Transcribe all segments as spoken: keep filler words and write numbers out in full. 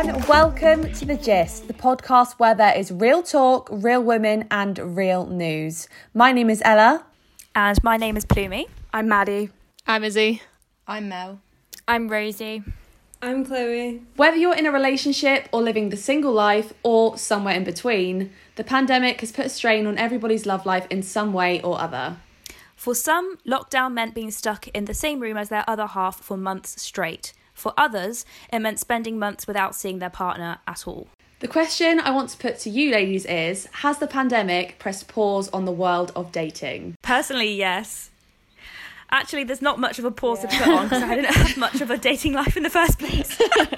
welcome to The Gist, the podcast where there is real talk, real women and real news. My name is Ella. And my name is Plumie. I'm Maddie. I'm Izzy. I'm Mel. I'm Rosie. I'm Chloe. Whether you're in a relationship or living the single life or somewhere in between, the pandemic has put a strain on everybody's love life in some way or other. For some, lockdown meant being stuck in the same room as their other half for months straight. For others, it meant spending months without seeing their partner at all. The question I want to put to you ladies is, has the pandemic pressed pause on the world of dating? Personally, yes. Actually, there's not much of a pause yeah. to put on because I didn't have much of a dating life in the first place.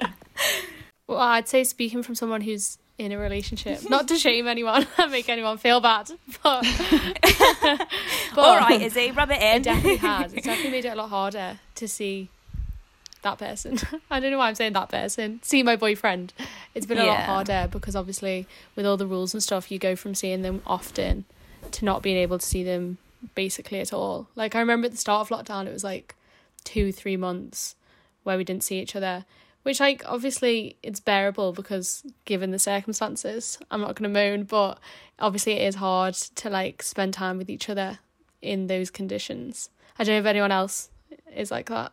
Well, I'd say speaking from someone who's in a relationship, not to shame anyone and make anyone feel bad, but, but all right, Izzy, rub it in. It definitely has. It's definitely made it a lot harder to see that person. I don't know why I'm saying that person. See my boyfriend. It's been a yeah. lot harder because obviously with all the rules and stuff, you go from seeing them often to not being able to see them basically at all. Like I remember at the start of lockdown, it was like two, three months where we didn't see each other, which like obviously it's bearable because given the circumstances, I'm not going to moan, but obviously it is hard to like spend time with each other in those conditions. I don't know if anyone else is like that.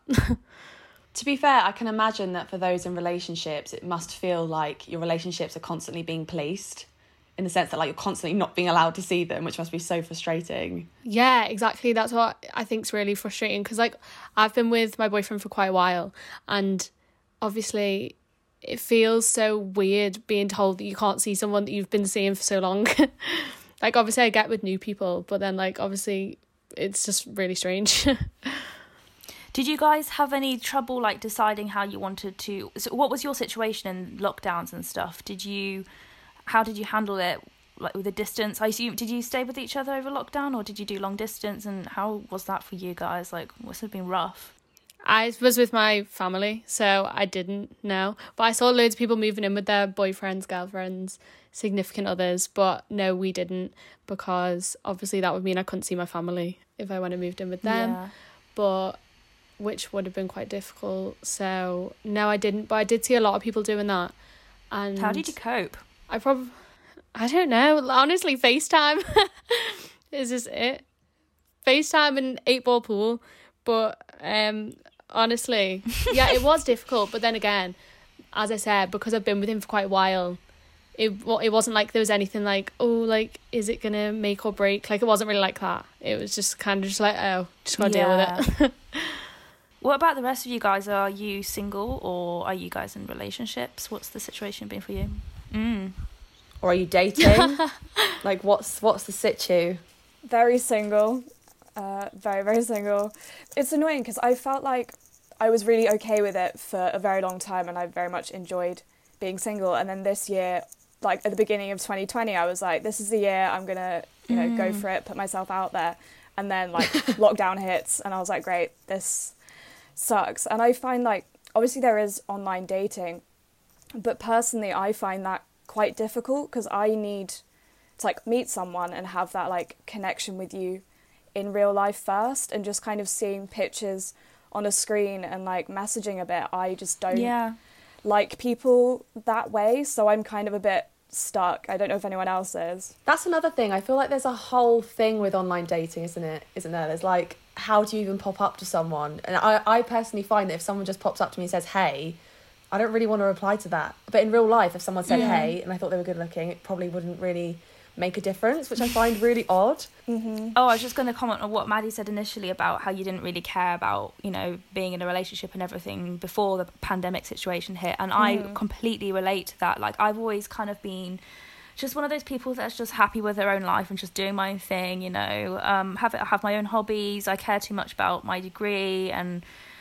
To be fair, I can imagine that for those in relationships, it must feel like your relationships are constantly being policed in the sense that like you're constantly not being allowed to see them, which must be so frustrating. Yeah, exactly. That's what I think is really frustrating because like I've been with my boyfriend for quite a while and obviously it feels so weird being told that you can't see someone that you've been seeing for so long. Like obviously I get with new people, but then like obviously it's just really strange. Did you guys have any trouble like deciding how you wanted to, so what was your situation in lockdowns and stuff? Did you, how did you handle it like with the distance? I assume, did you stay with each other over lockdown or did you do long distance, and how was that for you guys? Like must have been rough. I was with my family, so I didn't know, but I saw loads of people moving in with their boyfriends, girlfriends, significant others, but no, we didn't, because obviously that would mean I couldn't see my family if I went and moved in with them. Yeah. But which would have been quite difficult. So no, I didn't, but I did see a lot of people doing that. And how did you cope? I probably, I don't know, honestly, FaceTime is just it. FaceTime and eight ball pool. But um, honestly, yeah, it was difficult. But then again, as I said, because I've been with him for quite a while, it it wasn't like there was anything like, oh, like, is it gonna make or break? Like, it wasn't really like that. It was just kind of just like, oh, just gotta yeah. deal with it. What about the rest of you guys? Are you single or are you guys in relationships? What's the situation been for you? Mm. Or are you dating? Like, what's what's the situ? Very single. Uh, very, very single. It's annoying because I felt like I was really okay with it for a very long time and I very much enjoyed being single. And then this year, like at the beginning of twenty twenty, I was like, this is the year I'm going to, you know, mm. go for it, put myself out there. And then like lockdown hits and I was like, great, this sucks. And I find like, obviously there is online dating, but personally I find that quite difficult because I need to like meet someone and have that like connection with you in real life first, and just kind of seeing pictures on a screen and like messaging a bit, I just don't yeah. like people that way, so I'm kind of a bit stuck. I don't know if anyone else is. That's another thing. I feel like there's a whole thing with online dating, isn't it? Isn't there? There's like, how do you even pop up to someone? And I, I personally find that if someone just pops up to me and says, hey, I don't really want to reply to that. But in real life, if someone said, yeah. hey, and I thought they were good looking, it probably wouldn't really make a difference, which I find really odd. Mm-hmm. Oh, I was just going to comment on what Maddie said initially about how you didn't really care about, you know, being in a relationship and everything before the pandemic situation hit. And mm-hmm. I completely relate to that. Like, I've always kind of been just one of those people that's just happy with their own life and just doing my own thing, you know, um, have it, have my own hobbies. I care too much about my degree and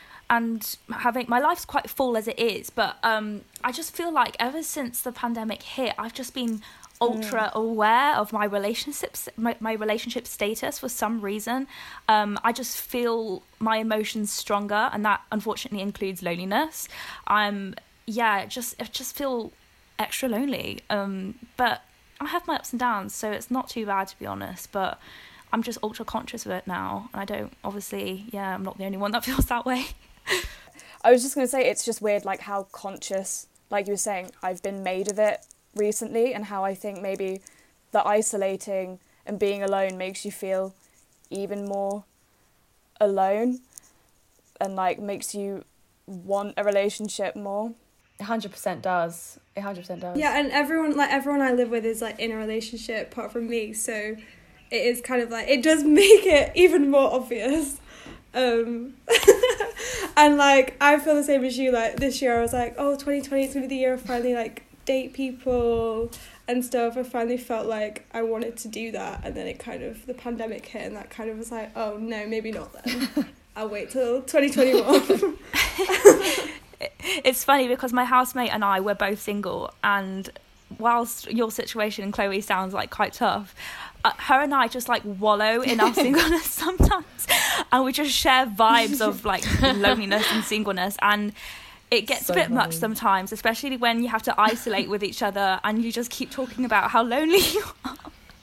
and having my life's quite full as it is. But um, I just feel like ever since the pandemic hit, I've just been ultra aware of my relationships my, my relationship status for some reason. um I just feel my emotions stronger, and that unfortunately includes loneliness. I'm yeah just I just feel extra lonely, um but I have my ups and downs, so it's not too bad, to be honest. But I'm just ultra conscious of it now, and I don't obviously yeah I'm not the only one that feels that way. I was just going to say, it's just weird like how conscious like you were saying, I've been made of it recently, and how I think maybe the isolating and being alone makes you feel even more alone, and like makes you want a relationship more. It one hundred percent does. It one hundred percent does. Yeah, and everyone, like everyone I live with is like in a relationship apart from me, so it is kind of like, it does make it even more obvious. Um, and like, I feel the same as you. Like this year I was like, oh, twenty twenty is gonna be the year of finally like date people and stuff. I finally felt like I wanted to do that, and then it kind of, the pandemic hit, and that kind of was like, oh no, maybe not then. I'll wait till twenty twenty-one. It's funny because my housemate and I were both single, and whilst your situation, Chloe, sounds like quite tough, uh, her and I just like wallow in our singleness sometimes, and we just share vibes of like loneliness and singleness, and it gets so a bit funny. Much sometimes, especially when you have to isolate with each other and you just keep talking about how lonely you are.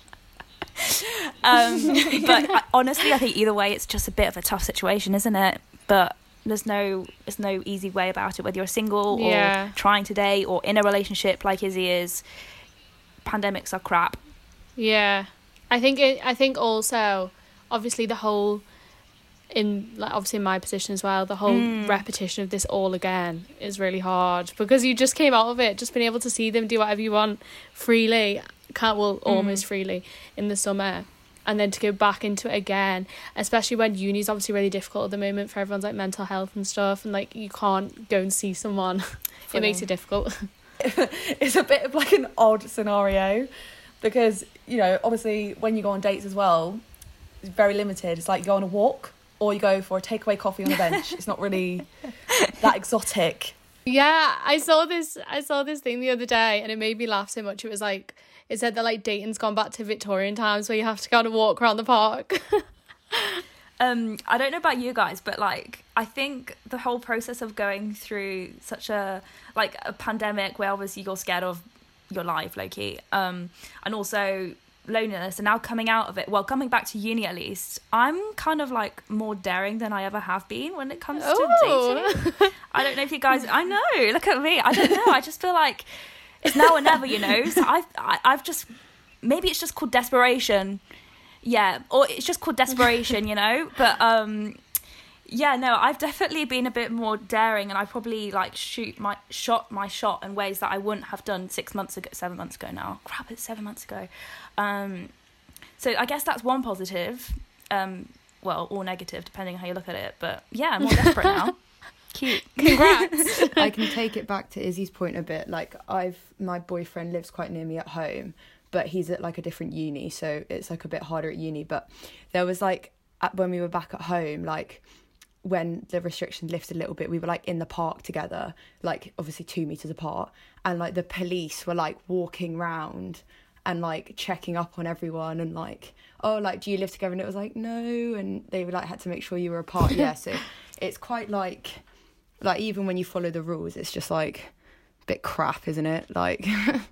um, but I, honestly, I think either way, it's just a bit of a tough situation, isn't it? But there's no there's no easy way about it, whether you're single yeah. or trying to date or in a relationship like Izzy is. Pandemics are crap. Yeah, I think it, I think also obviously the whole, in like obviously in my position as well, the whole mm. repetition of this all again is really hard, because you just came out of it, just being able to see them do whatever you want freely, can't well almost mm. freely in the summer, and then to go back into it again, especially when uni's obviously really difficult at the moment for everyone's like mental health and stuff, and like you can't go and see someone. It makes it difficult. It's a bit of like an odd scenario, because you know obviously when you go on dates as well, it's very limited. It's like you go on a walk or you go for a takeaway coffee on a bench. It's not really that exotic. Yeah, I saw this I saw this thing the other day, and it made me laugh so much. It was like, it said that like dating's gone back to Victorian times, where you have to go on a walk around the park. um I don't know about you guys, but like I think the whole process of going through such a like a pandemic where obviously you're scared of your life, low-key, um and also loneliness, and now coming out of it, well, coming back to uni at least, I'm kind of like more daring than I ever have been when it comes to Ooh. dating. I don't know if you guys, I know, look at me, I don't know, I just feel like it's now or never, you know. So I've I, I've just, maybe it's just called desperation, yeah, or it's just called desperation, you know. But um yeah, no, I've definitely been a bit more daring, and I probably like shoot my shot my shot in ways that I wouldn't have done six months ago, seven months ago now. Crap, it's seven months ago. Um, so I guess that's one positive. Um, well, or negative, depending on how you look at it. But yeah, I'm more desperate now. Cute. Congrats. I can take it back to Izzy's point a bit. Like I've, my boyfriend lives quite near me at home, but he's at like a different uni, so it's like a bit harder at uni. But there was like at, when we were back at home, like when the restrictions lifted a little bit, we were like in the park together, like obviously two meters apart, and like the police were like walking round and like checking up on everyone, and like, oh, like, do you live together? And it was like, no, and they were like had to make sure you were apart. Yeah, so it's quite like like even when you follow the rules, it's just like a bit crap, isn't it? Like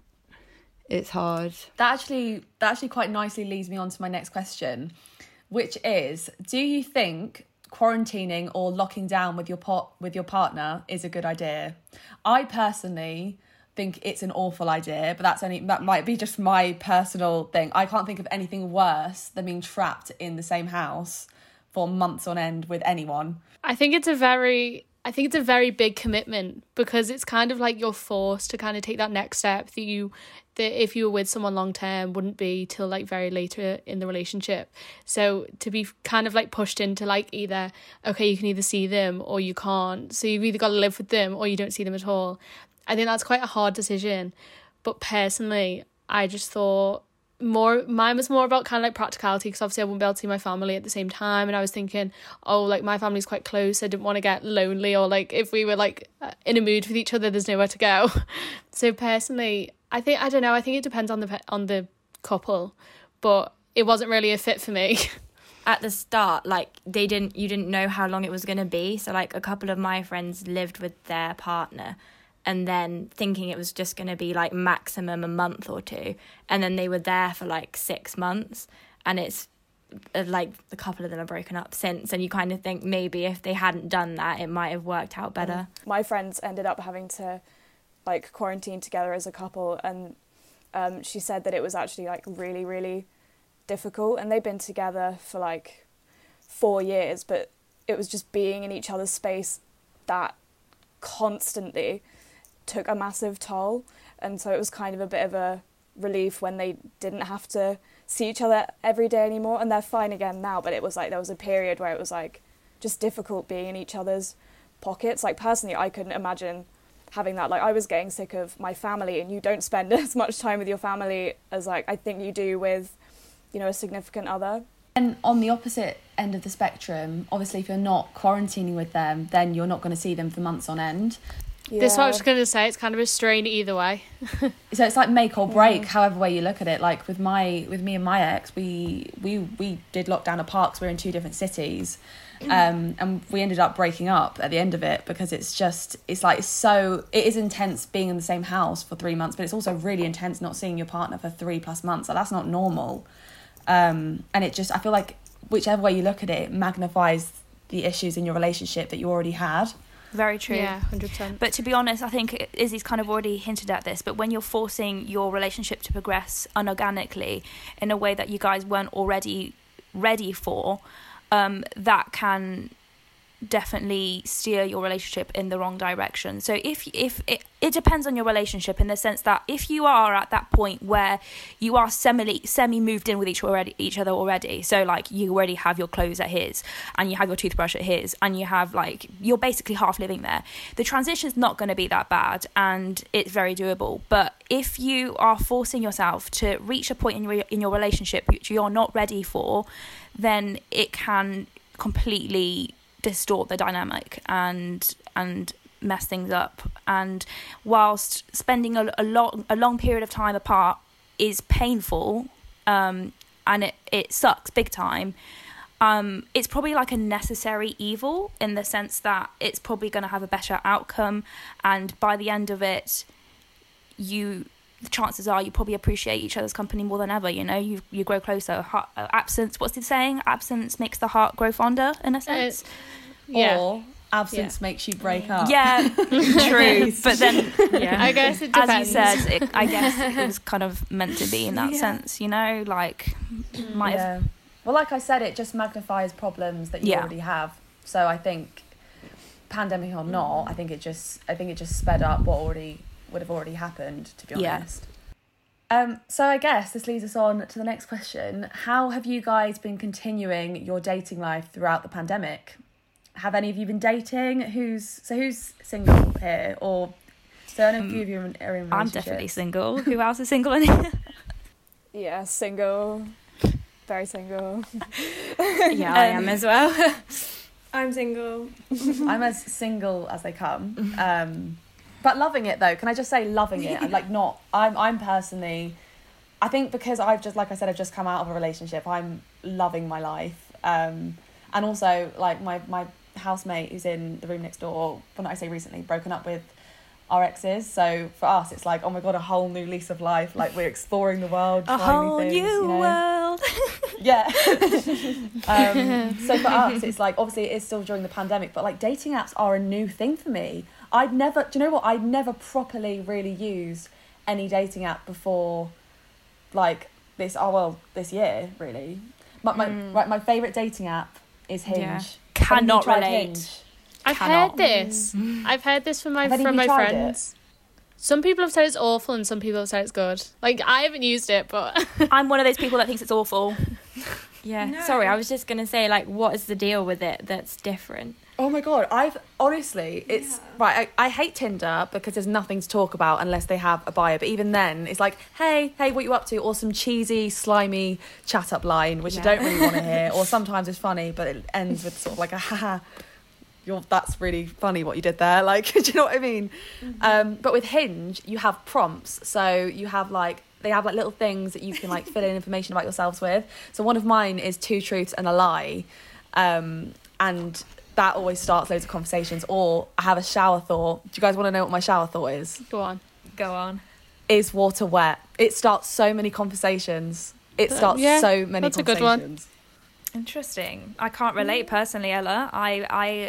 it's hard. That actually that actually quite nicely leads me on to my next question, which is, do you think quarantining or locking down with your pot with your partner is a good idea? I personally think it's an awful idea, but that's only that might be just my personal thing. I can't think of anything worse than being trapped in the same house for months on end with anyone. I think it's a very I think it's a very big commitment, because it's kind of like you're forced to kind of take that next step that you that if you were with someone long term wouldn't be till like very later in the relationship. So to be kind of like pushed into like either, okay, you can either see them or you can't. So you've either got to live with them or you don't see them at all. I think that's quite a hard decision. But personally, I just thought more mine was more about kind of like practicality, because obviously I wouldn't be able to see my family at the same time, and I was thinking, oh, like my family's quite close, I didn't want to get lonely, or like if we were like in a mood with each other, there's nowhere to go. So personally, I think I don't know I think it depends on the on the couple, but it wasn't really a fit for me. At the start, like they didn't you didn't know how long it was going to be, so like a couple of my friends lived with their partner, and then thinking it was just going to be like maximum a month or two, and then they were there for like six months, and it's uh, like a couple of them are broken up since, and you kind of think maybe if they hadn't done that it might have worked out better. My friends ended up having to like quarantined together as a couple, and um, she said that it was actually like really, really difficult, and they've been together for like four years, but it was just being in each other's space that constantly took a massive toll. And so it was kind of a bit of a relief when they didn't have to see each other every day anymore, and they're fine again now, but it was like there was a period where it was like just difficult being in each other's pockets. Like personally, I couldn't imagine having that. Like I was getting sick of my family, and you don't spend as much time with your family as like I think you do with, you know, a significant other. And on the opposite end of the spectrum, obviously if you're not quarantining with them, then you're not going to see them for months on end. Yeah. This is what I was going to say. It's kind of a strain either way. So it's like make or break, Yeah. however way you look at it. Like with my with me and my ex, we we we did lockdown apart because we we're in two different cities, um, and we ended up breaking up at the end of it because it's just it's like so it is intense being in the same house for three months, but it's also really intense not seeing your partner for three plus months. Like that's not normal, um, and it just I feel like whichever way you look at it, it magnifies the issues in your relationship that you already had. Very true. Yeah, one hundred percent. But to be honest, I think Izzy's kind of already hinted at this, but when you're forcing your relationship to progress unorganically in a way that you guys weren't already ready for, um, that can definitely steer your relationship in the wrong direction. So if if it, it depends on your relationship in the sense that if you are at that point where you are semi semi moved in with each already each other already, so like you already have your clothes at his and you have your toothbrush at his and you have like you're basically half living there, the transition's not going to be that bad and it's very doable. But if you are forcing yourself to reach a point in your in your relationship which you're not ready for, then it can completely distort the dynamic and and mess things up. And whilst spending a, a long a long period of time apart is painful, um and it it sucks big time, um it's probably like a necessary evil in the sense that it's probably going to have a better outcome, and by the end of it you the chances are you probably appreciate each other's company more than ever. You know, you you grow closer. Heart, uh, absence, what's the saying? Absence makes the heart grow fonder, in a sense. Uh, yeah. Or absence Yeah. makes you break up. Yeah, true. But then, Yeah, I guess it as depends. you said, it, I guess it was kind of meant to be in that Yeah. sense. You know, like might have. Yeah. Well, like I said, it just magnifies problems that you Yeah. already have. So I think, pandemic or not, I think it just I think it just sped up what already would have already happened, to be Yeah. honest. Um, so I guess this leads us on to the next question. How have you guys been continuing your dating life throughout the pandemic? Have any of you been dating? Who's so who's single here? Or so I know a few of you are in, are in relationships. I'm definitely single. Who else is single in here? Yeah, single, very single. Yeah, I am as well. I'm single. I'm as single as they come. Um, but loving it though. Can I just say loving it? I'm like not I'm I'm personally I think because I've just like I said, I've just come out of a relationship, I'm loving my life. Um, and also like my, my housemate who's in the room next door, when I say recently, broken up with our exes. So for us it's like, oh my god, a whole new lease of life. Like we're exploring the world, A trying whole new things, new you know? world. Yeah. um, so for us, it's like, obviously it is still during the pandemic, but like dating apps are a new thing for me. I'd never, do you know what? I'd never properly really used any dating app before, like this, oh well, this year, really. But my, Mm. right, my favourite dating app is Hinge. Yeah. Have any of you Cannot tried relate. Hinge? I've Cannot. heard this. I've heard this from my Have any of from you my tried friends. Some people have said it's awful and some people have said it's good. Like I haven't used it, but I'm one of those people that thinks it's awful. Yeah. No. Sorry, I was just gonna say, like, what is the deal with it that's different? Oh my god, I've honestly, it's Yeah. right. I, I hate Tinder because there's nothing to talk about unless they have a bio. But even then, it's like, hey, hey, what you up to? Or some cheesy, slimy chat up line, which Yeah. I don't really want to hear. Or sometimes it's funny, but it ends with sort of like a haha. You're, that's really funny what you did there. Like, do you know what I mean? Um, but with Hinge, you have prompts. So you have like, they have like little things that you can like fill in information about yourselves with. So one of mine is two truths and a lie. Um, and that always starts loads of conversations. Or I have a shower thought. Do you guys want to know what my shower thought is? go on. Go on. Is water wet? It starts so many conversations. It Uh, starts yeah, so many that's a good one. conversations. Interesting. I can't relate personally, Ella. I I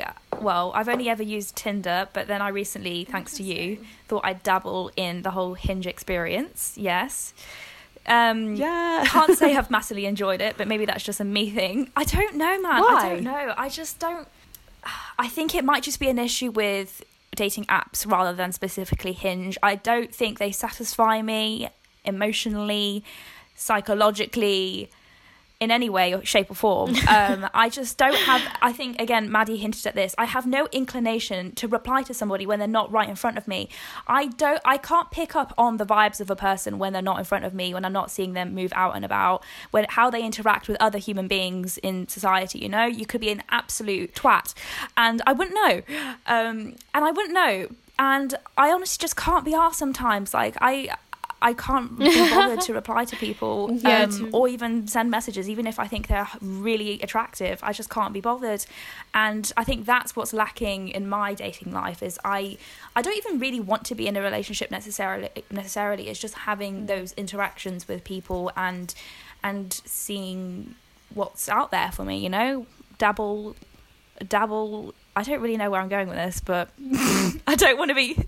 well, I've only ever used Tinder, but then I recently, thanks to you, thought I'd dabble in the whole Hinge experience. Yes. Um, yeah. Can't say I've massively enjoyed it, but maybe that's just a me thing. I don't know, man. Why? I don't know. I just don't. I think it might just be an issue with dating apps rather than specifically Hinge. I don't think they satisfy me emotionally, psychologically, in any way, shape or form. Um, I just don't have, I think, again, Maddie hinted at this, I have no inclination to reply to somebody when they're not right in front of me. I don't, I can't pick up on the vibes of a person when they're not in front of me, when I'm not seeing them move out and about, when how they interact with other human beings in society, you know? You could be an absolute twat, and I wouldn't know. Um, and I wouldn't know. And I honestly just can't be arsed sometimes. Like, I... I can't be bothered to reply to people um, yeah, to... or even send messages, even if I think they're really attractive. I just can't be bothered. And I think that's what's lacking in my dating life is I I don't even really want to be in a relationship necessarily. Necessarily, it's just having those interactions with people and and seeing what's out there for me, you know? Dabble, dabble. I don't really know where I'm going with this, but I don't want to be...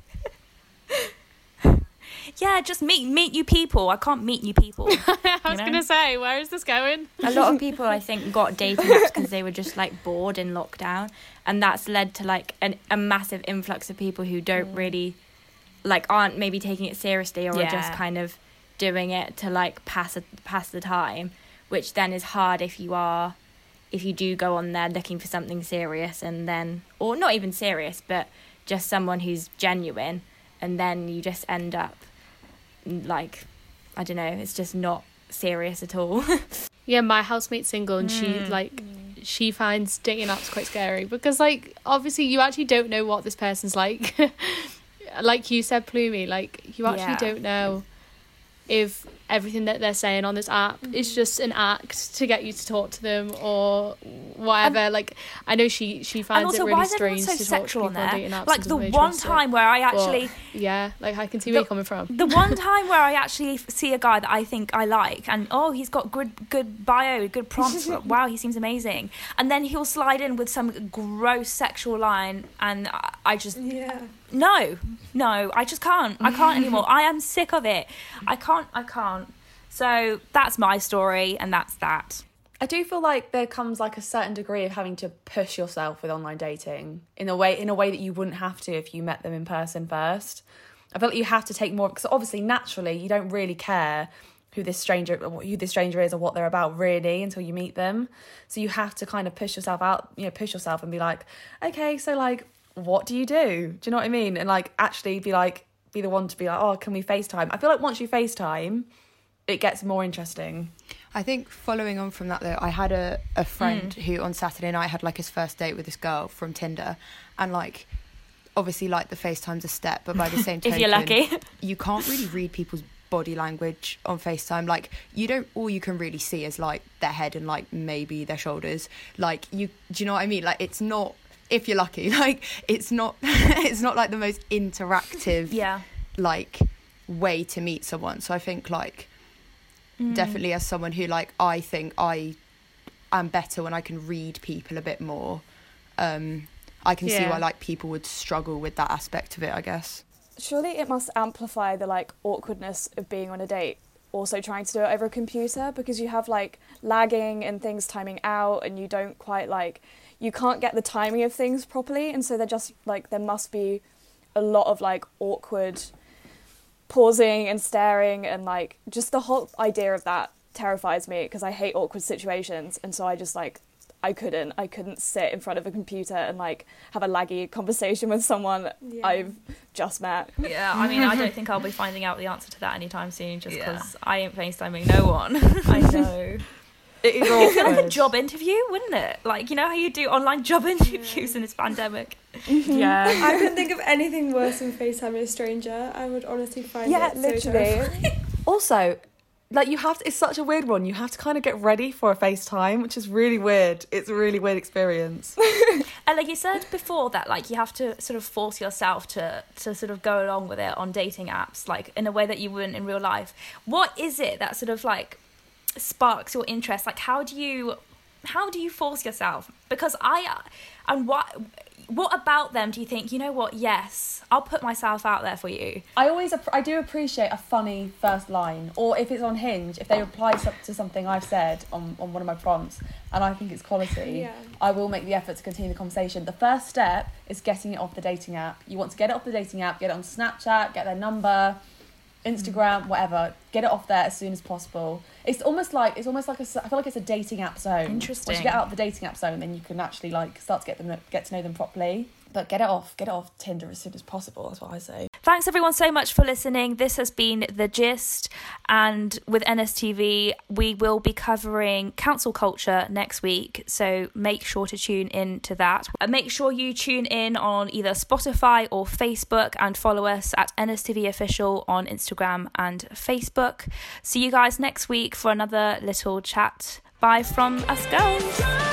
Yeah, just meet meet new people. I can't meet new people. I was know? going to say, where is this going? A lot of people, I think, got dating apps because they were just like bored in lockdown, and that's led to like an, a massive influx of people who don't mm. really, like, aren't maybe taking it seriously or yeah. are just kind of doing it to like pass a, pass the time, which then is hard if you are, if you do go on there looking for something serious and then, or not even serious, but just someone who's genuine, and then you just end up. Like, I don't know, it's just not serious at all. Yeah, my housemate's single, and mm. she like mm. she finds dating apps quite scary because, like, obviously you actually don't know what this person's like. Like you said, Plumie, like you actually yeah. don't know if everything that they're saying on this app mm-hmm. is just an act to get you to talk to them or whatever. And, like, I know she she finds also, it really why is strange so to talk to people on, on dating apps. Like the one time it. where I actually, but, yeah, like I can see the, where you're coming from. The one time where I actually see a guy that I think I like, and oh, he's got good good bio, good prompts. Wow, he seems amazing. And then he'll slide in with some gross sexual line, and I, I just yeah. No, no, I just can't. I can't anymore. I am sick of it. I can't, I can't. So that's my story, and that's that. I do feel like there comes like a certain degree of having to push yourself with online dating in a way in a way that you wouldn't have to if you met them in person first. I feel like you have to take more, because obviously naturally you don't really care who this stranger who this stranger is or what they're about really until you meet them. So you have to kind of push yourself out, you know, push yourself and be like, okay, so like, what do you do? Do you know what I mean? And like actually be like, be the one to be like, oh, can we FaceTime? I feel like once you FaceTime, it gets more interesting. I think following on from that though, I had a, a friend mm. who on Saturday night had like his first date with this girl from Tinder, and like obviously like the FaceTime's a step, but by the same token, if you're lucky, you can't really read people's body language on FaceTime. Like you don't, all you can really see is like their head and like maybe their shoulders. Like you, do you know what I mean? Like it's not, if you're lucky, like it's not it's not like the most interactive yeah like way to meet someone. So I think like mm. definitely as someone who like I think I am better when I can read people a bit more, um I can yeah. see why like people would struggle with that aspect of it, I guess. Surely it must amplify the like awkwardness of being on a date, also trying to do it over a computer, because you have like lagging and things timing out, and you don't quite like you can't get the timing of things properly, and so they're just like there must be a lot of like awkward pausing and staring, and like just the whole idea of that terrifies me because I hate awkward situations, and so I just like I couldn't I couldn't sit in front of a computer and like have a laggy conversation with someone yeah. I've just met. Yeah, I mean I don't think I'll be finding out the answer to that anytime soon, just because yeah. I ain't FaceTiming no one. I know. It is awkward. It'd be like a job interview, wouldn't it? Like, you know how you do online job interviews yeah. in this pandemic? Yeah. I couldn't think of anything worse than FaceTiming a stranger. I would honestly find yeah, it literally. so terrifying. Also, like you have to, it's such a weird one. You have to kind of get ready for a FaceTime, which is really weird. It's a really weird experience. And like you said before, that like you have to sort of force yourself to to sort of go along with it on dating apps, like in a way that you wouldn't in real life. What is it that sort of like sparks your interest? Like how do you how do you force yourself? Because I and what what about them do you think, you know what, yes, I'll put myself out there for you? I always, I do appreciate a funny first line, or if it's on Hinge, if they reply to something I've said on, on one of my prompts and I think it's quality, Yeah. I will make the effort to continue the conversation. The first step is getting it off the dating app. You want to get it off the dating app, get it on Snapchat, get their number, Instagram, whatever. Get it off there as soon as possible. It's almost like it's almost like a, I feel like it's a dating app zone. Interesting. Once you get out of the dating app zone, then you can actually like start to get them get to know them properly. But get it off, get it off Tinder as soon as possible. That's what I say. Thanks everyone so much for listening. This has been The Gist, and with N S T V we will be covering cancel culture next week, so make sure to tune in to that. Make sure you tune in on either Spotify or Facebook and follow us at N S T V Official on Instagram and Facebook. See you guys next week for another little chat. Bye from us girls.